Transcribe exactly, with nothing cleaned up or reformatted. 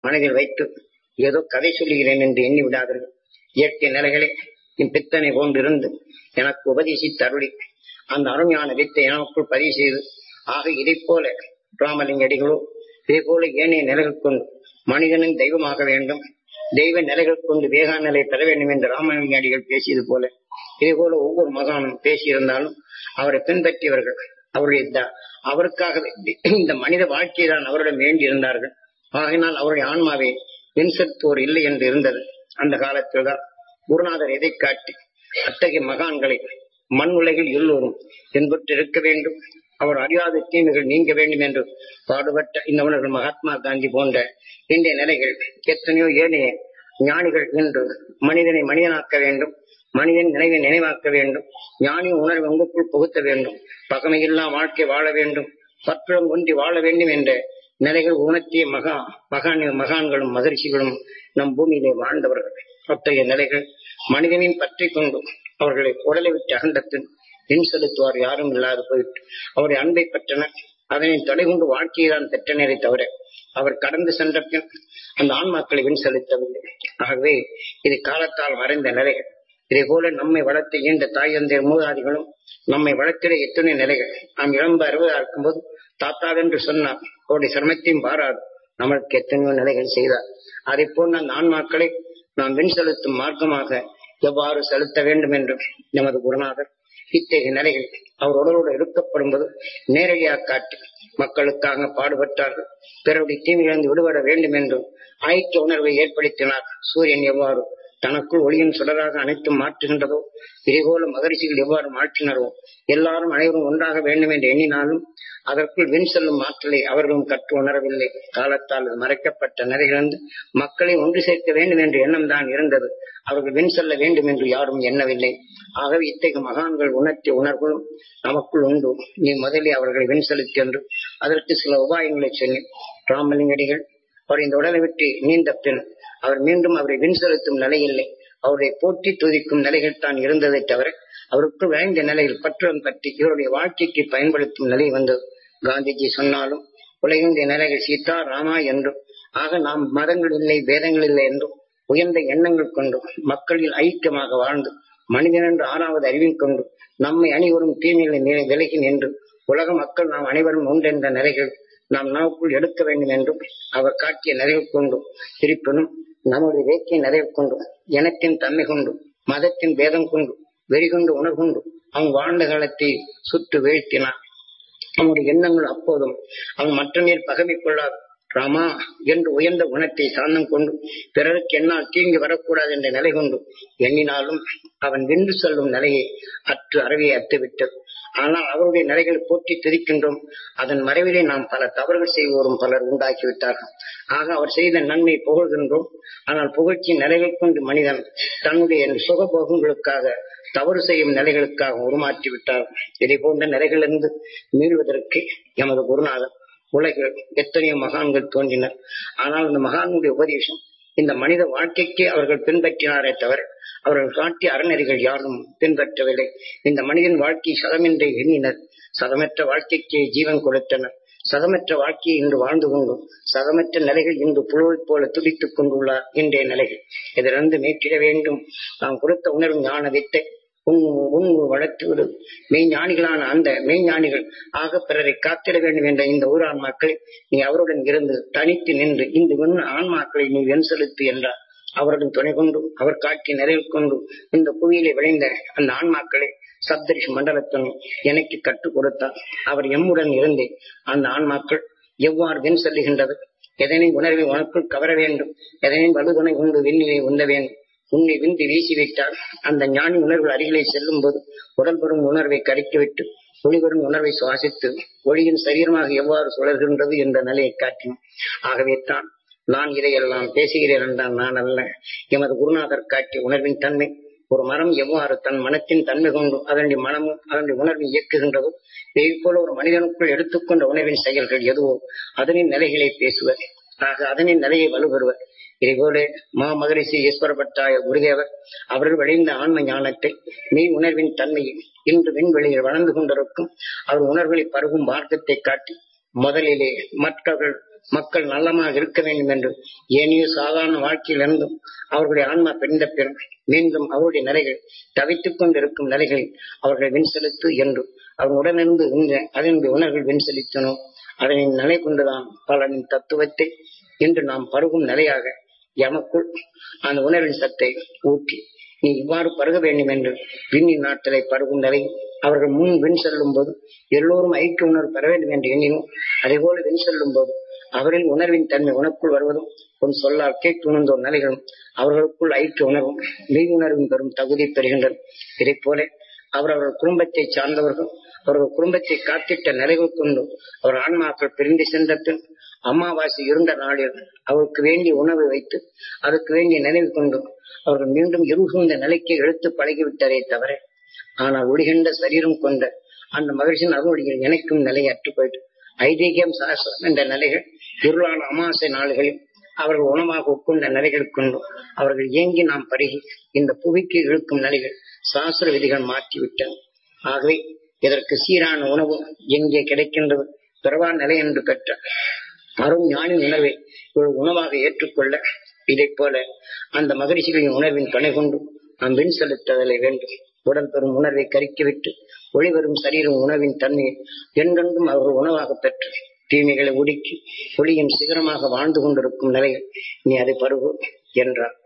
மனதில் வைத்து ஏதோ கதை சொல்லுகிறேன் என்று எண்ணி விடாதீர்கள். இயற்கை நிலைகளை என் பித்தனை போன்றிருந்து எனக்கு உபதேசித்து அருளி அந்த அருமையான வித்தை எனக்குள் பதிவு செய்து ஆக இதை போல ராமலிங்க அடிகளோ இதே போல ஏனைய நிலைகள் கொண்டு மனிதனின் தெய்வமாக வேண்டும், தெய்வ நிலைகள் கொண்டு வேகா நிலை பெற வேண்டும் என்று ராமலிங்க அடிகள் பேசியது போல இதே போல ஒவ்வொரு மகானும் பேசியிருந்தாலும் அவரை பின்பற்றியவர்கள் அவருடைய அவருக்காக இந்த மனித வாழ்க்கையை தான் அவரிடம் வேண்டி இருந்தார்கள். ஆகினால் அவருடைய ஆன்மாவை வின்செலுத்துவோர் இல்லை என்று இருந்தது. அந்த காலத்தில் தான் குருநாதர் எதை காட்டி அத்தகைய மகான்களை மண் உலகில் எல்லோரும் என்பட்டு இருக்க வேண்டும், அவர் அறியாத தீமைகள் நீங்க வேண்டும் என்று பாடுபட்ட இந்த உணர்கள் மகாத்மா காந்தி போன்ற இன்றைய நிலைகள் எத்தனையோ ஏனைய ஞானிகள் என்று மனிதனை மனிதனாக்க வேண்டும், மனிதன் நினைவை நினைவாக்க வேண்டும், ஞானி உணர்வை உங்களுக்குள் புகுத்த வேண்டும், பகமையில்லா வாழ்க்கை வாழ வேண்டும், பற்றம் ஒன்றி வாழ வேண்டும் என்ற நிலைகள் உணர்த்திய மகா மகான் மகான்களும் மகரிஷிகளும் நம் பூமியிலே வாழ்ந்தவர்கள். அத்தகைய நிலைகள் மனிதனின் பற்றி கொண்டு அவர்களை உடலை விட்டு அகண்டத்தின் பின் செலுத்துவார் யாரும் இல்லாது போயிட்டு அவருடைய அன்பை பெற்றனர். அதனை தடை கொண்டு வாழ்க்கையை தான் பெற்றனரை தவிர அவர் கடந்து சென்ற பின் அந்த ஆன்மாக்களை வின் செலுத்தவில்லை. ஆகவே இது காலத்தால் மறைந்த நிலைகள். இதே போல நம்மை வளர்த்த ஈண்ட தாய் தந்தையர் மூதாதிகளும் நம்மை வளர்த்திட எத்தனை நிலைகள். நாம் இளம்ப அறுபதா இருக்கும்போது தாத்தாவென்று சொன்னார், அவருடைய சிரமத்தையும் பாராது நம்மளுக்கு எத்தனையோ நிலைகள் செய்தார். அதை போன்ற அந்த ஆன்மாக்களை நாம் வின் செலுத்தும் மார்க்கமாக எவ்வாறு செலுத்த வேண்டும் என்று நமது குருநாதர் இத்தகைய நிலைகள் அவர் உடலோடு எடுக்கப்படும் போது நேரடியாக காட்டி மக்களுக்காக பாடுபட்டார்கள். பிறருடைய தீமையிலிருந்து விடுபட வேண்டும் என்று ஐக்கிய உணர்வை ஏற்படுத்தினார். சூரியன் எவ்வாறு தனக்குள் ஒளியின் சுடராக அனைத்தும் மாற்றுகின்றதோ இதேபோல மகரிஷிகள் எவ்வாறு மாற்றினரோ எல்லாரும் அனைவரும் ஒன்றாக வேண்டும் என்று எண்ணினாலும் அதற்குள் வின் செல்லும் ஆற்றலை அவர்களும் கற்று உணரவில்லை. காலத்தால் மறைக்கப்பட்ட நிலையிலிருந்து மக்களை ஒன்று சேர்க்க வேண்டும் என்ற எண்ணம் தான் இருந்தது. அவர்கள் வின் செல்ல வேண்டும் என்று யாரும் எண்ணவில்லை. ஆகவே இத்தகைய மகான்கள் உணர்த்திய உணர்வுகளும் நமக்குள் உண்டு. நீ முதலில் அவர்களை வின் செலுத்தி என்று அதற்கு சில உபாயங்களை சொன்னேன். ராமலிங்கடிகள் அவர் இந்த உடலை விட்டு நீண்ட பின் அவர் மீண்டும் அவரை வின் செலுத்தும் நிலை இல்லை, அவருடைய போற்றி துதிக்கும் நிலைகள் தான் இருந்ததை தவிர அவருக்கு வாழ்ந்த நிலையில் பற்றம் பற்றி இவருடைய வாழ்க்கைக்கு பயன்படுத்தும் நிலை வந்தது. காந்திஜி சொன்னாலும் உலகின்ற நிலைகள் சீதா ராமா என்றும் ஆக நாம் மதங்கள் இல்லை பேதங்கள் இல்லை என்றும் உயர்ந்த எண்ணங்கள் கொண்டு மக்களில் ஐக்கியமாக வாழ்ந்து மனிதன் என்று ஆறாவது அறிவில் கொண்டு நம்மை அனைவரும் தீமைகளை விலகி நின்று உலக மக்கள் நாம் அனைவரும் ஒன்றென்ற நிலைகள் நாம் நமக்குள் எடுக்க வேண்டும் என்றும் அவர் காட்டிய நிறைவு கொண்டு இருப்பினும் நம்முடைய வேட்கை நிறைவு கொண்டு இனத்தின் தன்மை கொண்டு மதத்தின் பேதம் கொண்டு வெறிகொண்டு உணர்கொண்டு அவன் வாழ்ந்த காலத்தை சுட்டு வீழ்த்தினான். அவனுடைய எண்ணங்கள் அப்போதும் அவன் மற்ற நீர் பகமை கொள்ளாது ராமா என்று உயர்ந்த குணத்தை சார்ந்தம் கொண்டு பிறருக்கு என்னால் தீங்கி வரக்கூடாது என்ற நிலை கொண்டு எண்ணினாலும் அவன் வென்று செல்லும் நிலையை அற்று அறவையை அத்துவிட்டது. ஆனால் அவருடைய நிலைகளை போற்றி திரிக்கின்றோம். அதன் மறைவிலே நாம் பல தவறுகள் செய்வோரும் பலர் உண்டாக்கிவிட்டார்கள். ஆக அவர் செய்த நன்மை புகழ்கின்றோம். ஆனால் புகழ்ச்சியின் நிலைகள் கொண்டு மனிதன் தன்னுடைய சுகபோகங்களுக்காக தவறு செய்யும் நிலைகளுக்காக உருமாற்றி விட்டார். இதை போன்ற நிலைகளிலிருந்து மீள்வதற்கு எமது குருநாதர் உலகில் எத்தனையோ மகான்கள் தோன்றினர். ஆனால் இந்த மகான்களுடைய உபதேசம் இந்த மனித வாழ்க்கைக்கு அவர்கள் பின்பற்றினாரே தவிர அவர்கள் காட்டிய அறநெறிகள் யாரும் பின்பற்றவில்லை. இந்த மனிதன் வாழ்க்கை சதமென்றே எண்ணினர், சதமற்ற வாழ்க்கைக்கு ஜீவன் கொடுத்தனர். சதமற்ற வாழ்க்கையை இன்று வாழ்ந்து கொண்டும் சதமற்ற நிலைகள் இன்று புழுவை போல துடித்துக் கொண்டுள்ளார். இன்றைய நிலைகள் இதிலிருந்து மீட்டிட வேண்டும். நாம் கொடுத்த உணர்வு ஞான வித்தை உன் வளர்த்து விடு. மெய்ஞானிகளான அந்த மெய்ஞானிகள் ஆக பிறரை காத்திட வேண்டும் என்ற இந்த ஊரான் மக்களை நீ அவருடன் இருந்து தனித்து நின்று இந்த விண்ண ஆன்மாக்களை நீ வென் செலுத்து என்றார். அவருடன் துணை கொண்டு அவர் காட்சி நிறைவு கொண்டு இந்த புவியிலே விளைந்த அந்த ஆன்மாக்களை சப்தரிஷி மண்டலத்துடன் எனக்கு கற்றுக் கொடுத்தார். அவர் எம்முடன் இருந்து அந்த ஆன்மாக்கள் எவ்வாறு வென் செல்லுகின்றது, எதனை உணர்வை உனக்குள் கவர வேண்டும், எதனை வலுதுணை கொண்டு விண்ணிலே உந்த வேண்டும், உன்னை விந்தி வீசிவிட்டால் அந்த ஞானி உணர்வு அருகிலே செல்லும் போது உடல் பெறும் உணர்வை கரைத்துவிட்டு ஒளிவரும் உணர்வை சுவாசித்து ஒளியின் சரீரமாக எவ்வாறு சுழல்கின்றது என்ற நிலையை காட்டினோம். ஆகவே தான் நான் இதையெல்லாம் பேசுகிறேன் என்றால் நான் அல்ல, எமது குருநாதர் காட்டிய உணர்வின் தன்மை. ஒரு மரம் எவ்வாறு தன் மனத்தின் தன்மை கொண்டு அதனுடைய மனமும் அதனுடைய உணர்வை இயக்குகின்றதோ இதே போல ஒரு மனிதனுக்குள் எடுத்துக்கொண்ட உணர்வின் செயல்கள் எதுவோ அதனின் நிலைகளை பேசுவர். ஆக அதனின் நிலையை வலுப்பெறுவர். இதேபோல மா மகரிஷி ஈஸ்வர பட்டாய குருதேவர் அவர்கள் விளைந்த ஆன்ம ஞானத்தை மெய் உணர்வின் தன்மையை இன்று விண்வெளியில் வளர்ந்து கொண்டிருக்கும் அவர் உணர்வுகளை பருகும் மார்க்கத்தை காட்டி முதலிலே மற்றவர்கள் மக்கள் நல்லமாக இருக்க வேண்டும் என்று ஏனைய சாதாரண வாழ்க்கையிலிருந்தும் அவர்களுடைய ஆன்மா பெண்ட பெறும் மீண்டும் அவருடைய நிலைகள் தவித்துக் கொண்டிருக்கும் நிலைகளில் அவர்களை விண்செலுத்து என்று அவர் உடனிருந்து அதனுடைய உணர்வுகள் விண்செலுத்தணும். அதனை நிலை கொண்டுதான் பலனின் தத்துவத்தை இன்று நாம் பருகும் நிலையாக எமக்குள் அந்த உணர்வின் சத்தை ஊற்றி நீ இவ்வாறு பருக வேண்டும் என்று விண்ணின் நாட்டலை பருகும் நிலை அவர்கள் முன் விண் செல்லும் போது எல்லோரும் ஐக்கிய உணர்வு பெற வேண்டும் என்று எண்ணினோம். அதே போல விண் செல்லும் போது அவரின் உணர்வின் தன்மை உனக்குள் வருவதும் உன் சொல்லால் கேட்டு உணர்ந்த ஒரு நிலைகளும் அவர்களுக்குள் ஐக்கிய உணர்வும் மெய் உணர்வும் பெறும் தகுதி பெறுகின்றனர். இதை போல அவரவர்கள் குடும்பத்தை சார்ந்தவர்கள் அவர்கள் குடும்பத்தை காத்திட்ட நிலைகள் கொண்டு அவர் ஆன்மாக்கள் பிரிந்து சென்ற பின் அமாவாசை இருந்த நாளில் அவருக்கு வேண்டிய உணவை வைத்து அதற்கு வேண்டிய நினைவு கொண்டு அவர்கள் மீண்டும் இருகுந்த நிலைக்கு எடுத்து பழகிவிட்டதே தவிர ஆனால் ஒளிகின்ற சரீரம் கொண்ட அந்த மகிழ்ச்சியின் அருள்வழியில் இணைக்கும் நிலையை அற்று போயிட்டு ஐதீகம் சாஸ்திரம் என்ற நிலைகள் இருளான அமாவாசை நாள்களில் அவர்கள் உணவாக உட்கொண்ட நிலைகள் கொண்டு அவர்கள் இயங்கி நாம் பருகி இந்த புவிக்கு இழுக்கும் நிலைகள் சாஸ்திர விதிகள் மாற்றிவிட்டன. ஆகவே இதற்கு சீரான உணவு எங்கே கிடைக்கின்றது பிறவா நிலை என்று பெற்ற அரும் ஞானி உணர்வை ஒரு உணவாக ஏற்றுக்கொள்ள இதை போல அந்த மகிழ்ச்சிகளின் உணர்வின் துணை கொண்டு நாம் விண் செலுத்துதலை வேண்டும். உடல் பெறும் உணர்வை கறிக்கிவிட்டு ஒளிவரும் சரீரம் உணவின் தன்மையை என்றென்றும் அவர்கள் உணவாக பெற்று தீமைகளை ஒடுக்கி ஒளியின் சிகரமாக வாழ்ந்து கொண்டிருக்கும் நிலையில் நீ அதை பருகு என்றார்.